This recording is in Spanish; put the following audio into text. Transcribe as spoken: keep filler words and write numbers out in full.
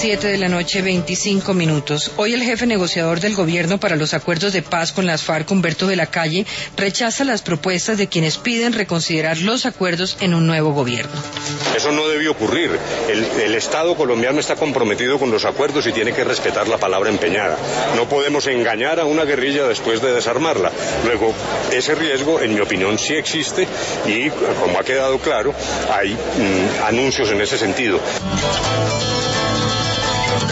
siete de la noche, veinticinco minutos. Hoy el jefe negociador del gobierno para los acuerdos de paz con las FARC, Humberto de la Calle, rechaza las propuestas de quienes piden reconsiderar los acuerdos en un nuevo gobierno. Eso no debió ocurrir. El, el Estado colombiano está comprometido con los acuerdos y tiene que respetar la palabra empeñada. No podemos engañar a una guerrilla después de desarmarla. Luego, ese riesgo, en mi opinión, sí existe y, como ha quedado claro, hay mm, anuncios en ese sentido.